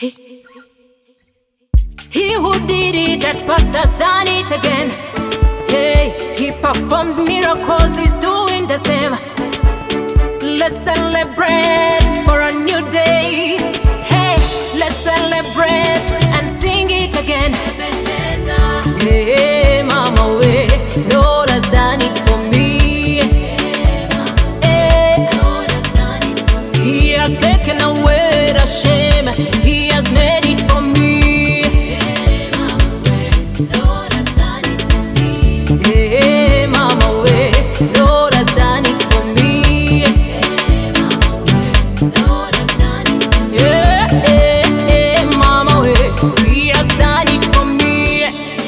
He who did it at first has done it again. Hey, he performed miracles, he's doing the same. Let's celebrate for a new day. Hey, let's celebrate and sing it again. Hey, mama, way, Lord has done it for me. Hey, he has taken away the shame. He has made it for me. Hey, mama, way, Lord has done it for me. Yeah, hey, mama, way, he has done it for me.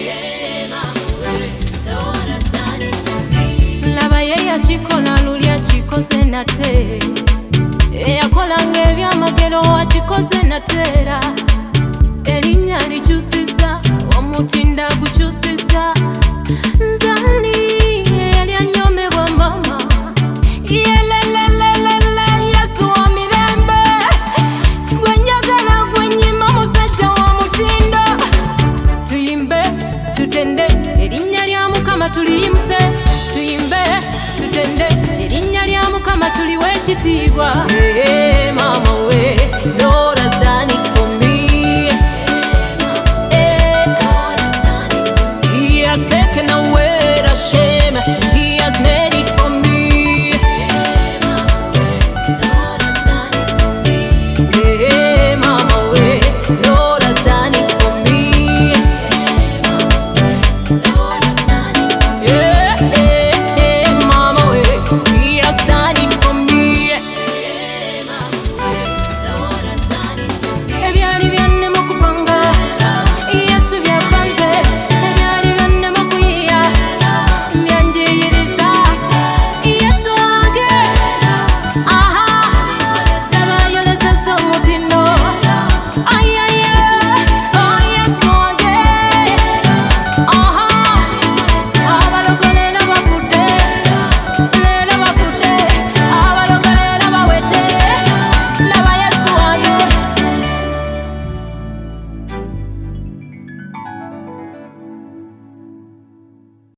Laba ye chikola lulia chikoze nate. Yakola ngebyamagero achikoze natera. Erinnya likyusisa, omutinda gukyusisa. Nzali yali anyomebwa mama. Yelelelelele Yesu wa mirembe. Gwe njagala gwe nnyima musajja wa mutindo. Tuyimbe tutende erinnya lya Mukama tuliyimuse. Tuyimbe tutende erinnya lya Mukama tuliwe ekitiibwa.